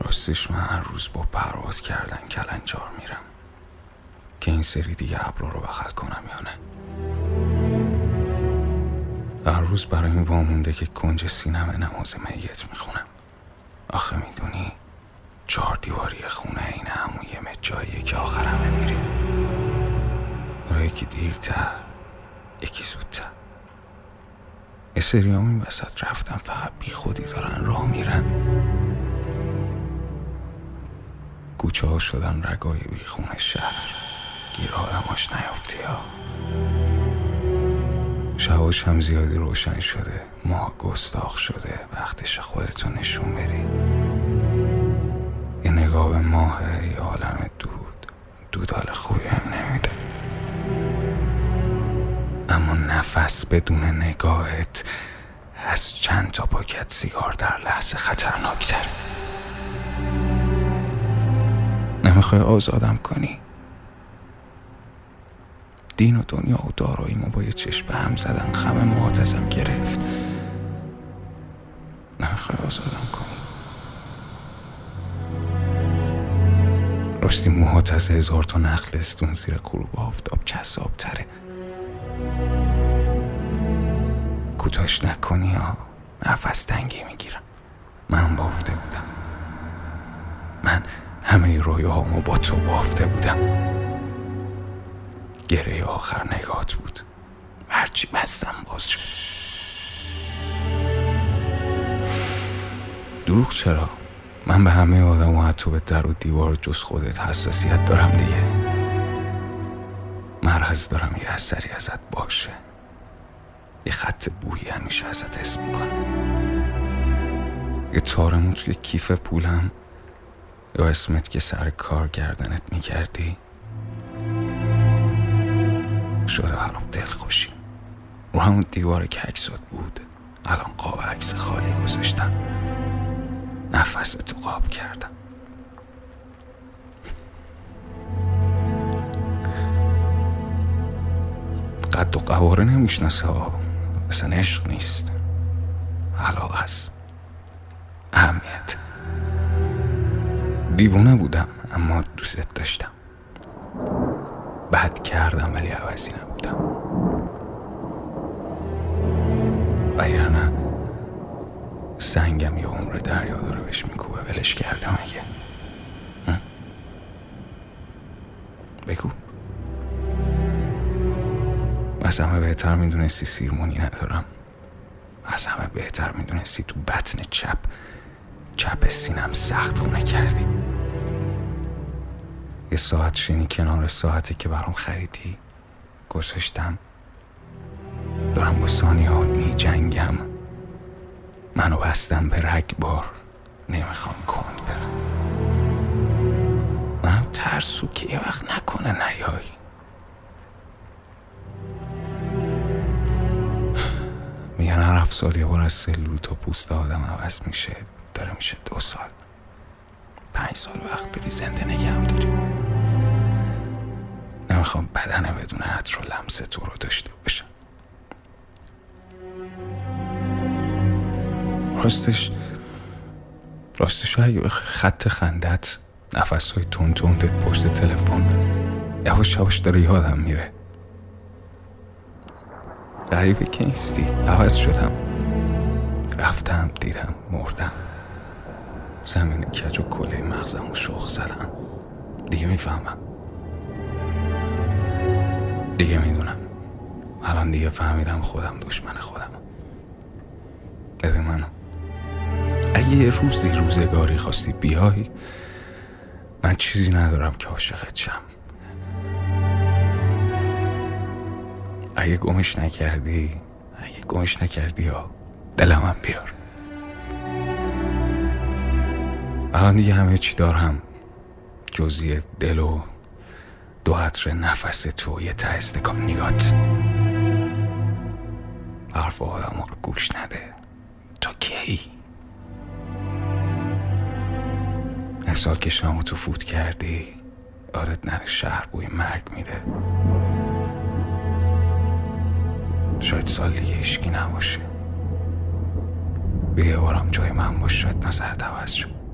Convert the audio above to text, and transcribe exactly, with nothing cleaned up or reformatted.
راستش من هر روز با پرواز کردن کلنجار میرم که این سری دیگه ابرا رو بغل کنم یا نه. هر روز برای این وامونده که کنج سینم نماز میت میخونم. آخه میدونی چهار دیواری خونه این همون جاییه که آخر همه میریم. برای یکی دیرتر یکی زودتر. یه سری هم این وسط رفتم فقط بی خودی دارن راه میرن. کوچه ها شدن رگای بی خونه شهر. گیر آدماش نیافتی ها. شباش هم زیادی روشن شده. ماه گستاخ شده. وقتش خودتو نشون بدی. یه نگاه به ماه یه عالم دود. دودال خوبی هم نمیده. اما نفس بدون نگاهت از چند تا پاکت سیگار در لحظه خطرناکتر. نمیخوای آزادم کنی؟ دین و دنیا و داراییمو با یه چشم به هم زدن خم موهات ازم گرفت. نمیخوای آزادم کنی؟ راستی موهات از هزار تا نخلستون زیر غروب آفتاب جذاب تره. کوتاش نکنی ها. نفس تنگی میگیرم. من بافته بودم. من همه رویاهامو با تو بافته بودم. گره آخر نگات بود. هرچی بستم باز شد. دروغ چرا؟ من به همه آدم و حتی به در و دیوار جز خودت حساسیت دارم دیگه. مرز دارم یه اثری ازت باشه. یه خط بویی همیشه ازت حس میکنم. یه تارمون توی کیف پولم. یا اسمت که سر کار گردنت میکردی. شده برام دل خوشی. رو همون دیوار که عکسات بود الان قاب عکس خالی گذاشتم. نفس تو قاب کردم. قد و قواره نمیشناسه ها. اصلا عشق نیست. علاقه است. اهمیت. دیوونه بودم اما دوست داشتم. بد کردم ولی عوضی نبودم. وگرنه سنگم یه عمر دریا داره بهش میکوبه ولش کردم اگه. بگو. از همه بهتر میدونستی سیرمونی ندارم. از همه بهتر میدونستی تو بطن چپ چپ سینم سخت خونه کردی. یه ساعت شنی کنار ساعتی که برام خریدی گذاشتم. دارم با ثانیهات می جنگم. منو بستم به رگبار. نمیخوام کند برم. منم ترسو که یه وقت نکنه نیای. میگن هر هفت سال یه بار از سلول تا پوست آدم عوض میشه. داره میشه دو سال. پنج سال وقت داری زنده نگهم داری. نمیخوام بدنه بدون عطر و لمس تو رو داشته باشم. راستش راستش اگه به خط خندت نفسهای تون تونت پشت تلفن یواش یواش داره یادم میره. غریبه که نیستی. عوض شدم. رفتم دیدم مردم. زمین کج و کله مغزم و شخ زدم. دیگه میفهمم. دیگه میدونم. الان دیگه فهمیدم خودم دشمن خودم. ببین منو اگه یه روزی روزگاری خواستی بیای من چیزی ندارم که عاشقت شم. اگه گمش نکردی اگه گمش نکردی یا دلمم بیار. الان دیگه همه چی دارم جزی دل و دو عطر نفس تو یه ته استکان نیگات. حرف آدم ها رو گوش نده. تا کی؟ امسال که شما تو فوت کردی یادت نره شهر بوی مرگ میده. شاید سال دیگه هیچکی نباشه. بیا بارم جای من باش. شاید نظرت عوض شد.